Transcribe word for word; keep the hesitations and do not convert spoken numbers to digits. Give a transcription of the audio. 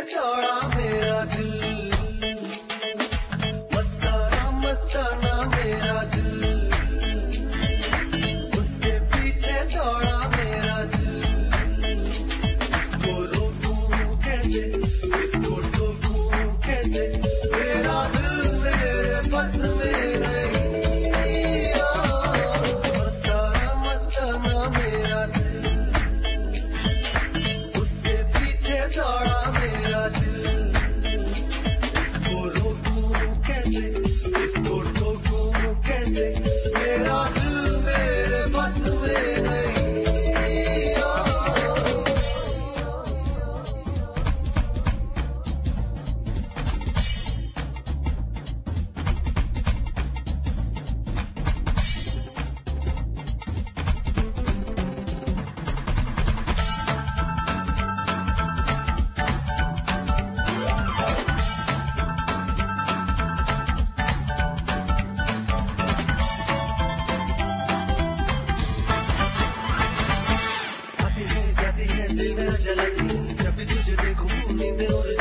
दौड़ा मेरा दिल, मस्ताना मस्ताना मेरा दिल, उसके पीछे दौड़ा मेरा दिल। इसको रोकूं कैसे, इसको ठोकूं कैसे, मेरा दिल मेरे बस में नहीं। मस्ताना मस्ताना मेरा दिल, उसके पीछे दौड़ा मेरा दिल। इसको रोकूं कैसे, इसको ठोकूं कैसे, मेरा दिल मेरे बस में नहीं। दिल मेरा जलाती, जब भी तुझे देखूं नींद उड़